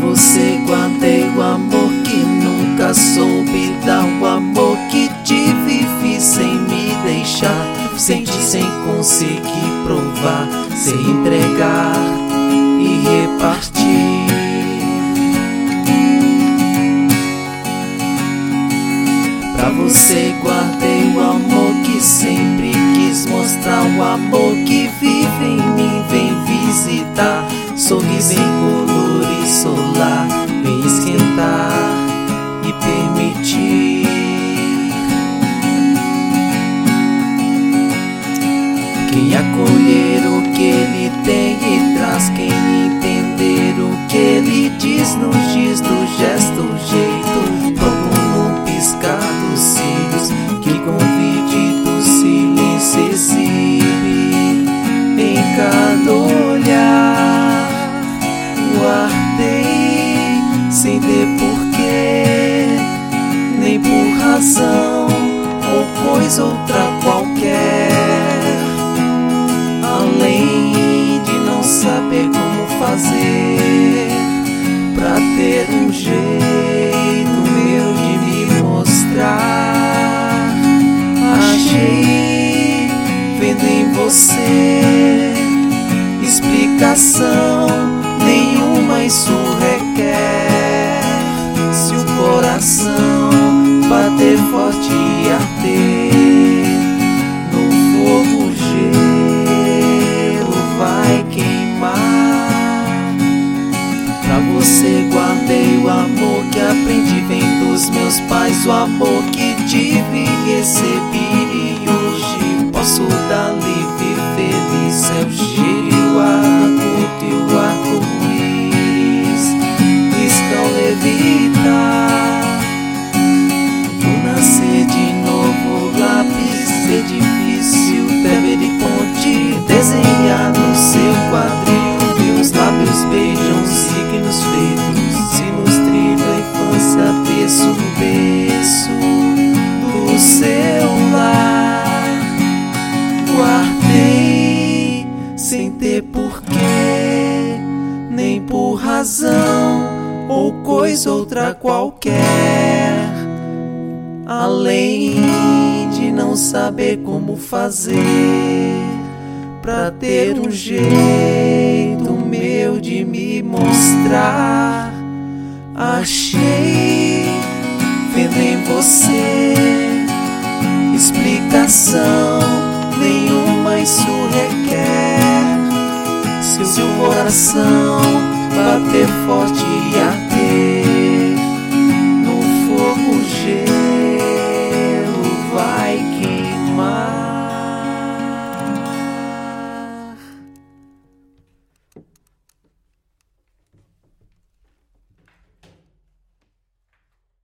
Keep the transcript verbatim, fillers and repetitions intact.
você guardei o amor que nunca soube dar, o amor que tive, fiz sem me deixar, senti sem conseguir provar, sem entregar e repartir. Pra você guardei o amor que sempre quis mostrar, o amor que vive em mim, vem visitar, sorriso em colores solar, vem esquentar e permitir. Quem acolher o que ele tem e traz, quem entender o que ele diz, nos diz do gesto, jeito, como num piscar dos cílios, que convite do silêncio exibe em cada olhar. Guardei sem ter porquê, nem por razão ou coisa outra qualquer, além de não saber como fazer pra ter um jeito meu de me mostrar. Achei, vendo em você, explicação nenhuma isso requer. Se o coração bater forte e arder, no fogo gelo vai queimar. Pra você guardei o amor que aprendi, vem dos meus pais, o amor que tive e recebi, e hoje posso dar livre e feliz. É o cheiro, o ar, curto e o arco-íris riscam levitar. Vou nascer de novo, lápis é difícil, pele de ponte, desenhar no seu quadril. Meus lábios beijam signos feitos, se nos trilha a infância, berço no berço do seu lar. Guardei sem ter porquê, nem por razão ou coisa outra qualquer, além de não saber como fazer pra ter um jeito meu de me mostrar. Achei, vendo em você, explicação nenhuma isso requer. Se o seu coração bater forte e